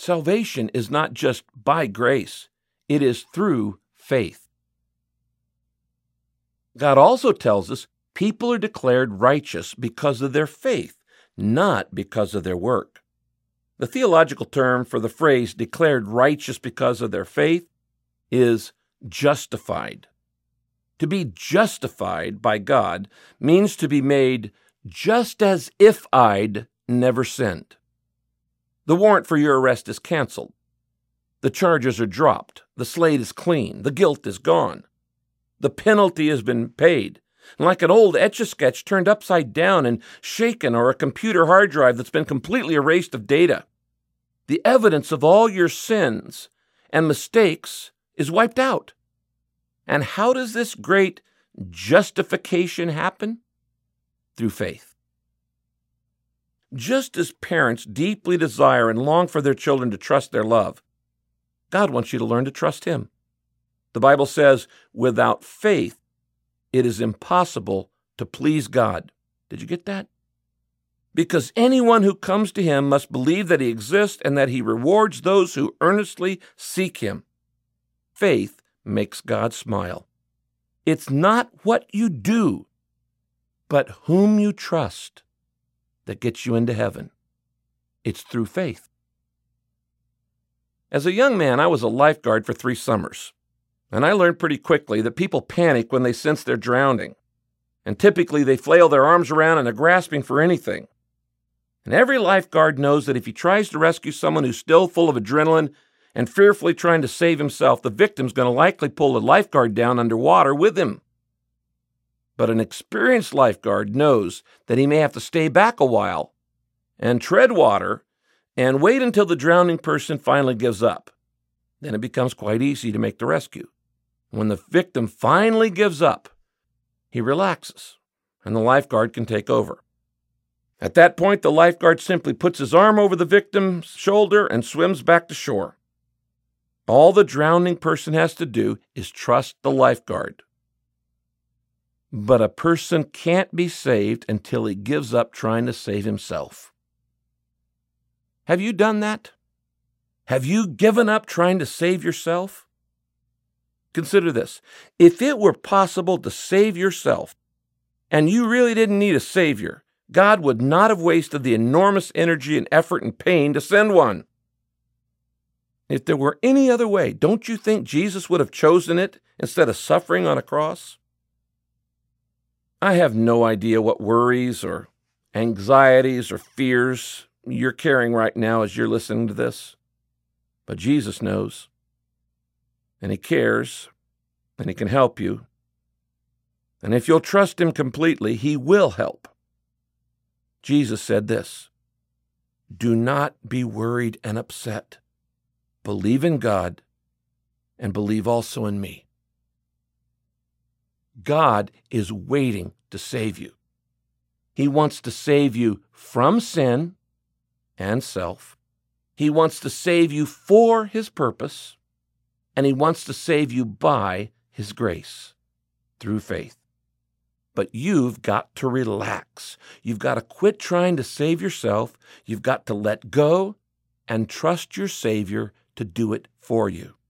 Salvation is not just by grace. It is through faith. God also tells us people are declared righteous because of their faith, not because of their work. The theological term for the phrase declared righteous because of their faith is justified. To be justified by God means to be made just as if I'd never sinned. The warrant for your arrest is canceled. The charges are dropped. The slate is clean. The guilt is gone. The penalty has been paid. Like an old Etch-a-Sketch turned upside down and shaken, or a computer hard drive that's been completely erased of data. The evidence of all your sins and mistakes is wiped out. And how does this great justification happen? Through faith. Just as parents deeply desire and long for their children to trust their love, God wants you to learn to trust Him. The Bible says, without faith, it is impossible to please God. Did you get that? Because anyone who comes to Him must believe that He exists and that He rewards those who earnestly seek Him. Faith makes God smile. It's not what you do, but whom you trust that gets you into heaven. It's through faith. As a young man, I was a lifeguard for 3 summers, and I learned pretty quickly that people panic when they sense they're drowning, and typically they flail their arms around and are grasping for anything. And every lifeguard knows that if he tries to rescue someone who's still full of adrenaline and fearfully trying to save himself, the victim's going to likely pull the lifeguard down underwater with him. But an experienced lifeguard knows that he may have to stay back a while and tread water and wait until the drowning person finally gives up. Then it becomes quite easy to make the rescue. When the victim finally gives up, he relaxes, and the lifeguard can take over. At that point, the lifeguard simply puts his arm over the victim's shoulder and swims back to shore. All the drowning person has to do is trust the lifeguard. But a person can't be saved until he gives up trying to save himself. Have you done that? Have you given up trying to save yourself? Consider this. If it were possible to save yourself, and you really didn't need a savior, God would not have wasted the enormous energy and effort and pain to send one. If there were any other way, don't you think Jesus would have chosen it instead of suffering on a cross? I have no idea what worries or anxieties or fears you're carrying right now as you're listening to this. But Jesus knows, and He cares, and He can help you. And if you'll trust Him completely, He will help. Jesus said this, "Do not be worried and upset. Believe in God and believe also in me." God is waiting to save you. He wants to save you from sin and self. He wants to save you for His purpose, and He wants to save you by His grace through faith. But you've got to relax. You've got to quit trying to save yourself. You've got to let go and trust your Savior to do it for you.